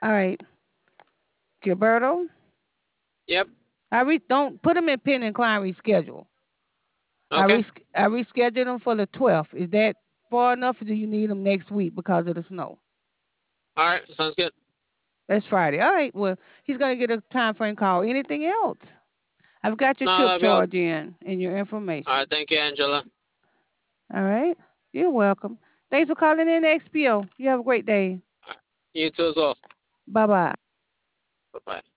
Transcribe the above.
All right, Gilberto. Yep. Don't put them in pending client reschedule. Okay. I rescheduled them for the 12th. Is that far enough, or do you need them next week because of the snow? All right. Sounds good. That's Friday. All right. Well, he's gonna get a time frame call. Anything else? I've got your No, trip that'll be all. charge in and your All information. right. Thank you, Angela. All right. You're welcome. Thanks for calling in XPO. You have a great day. All right. You too as well. Bye bye. Bye bye.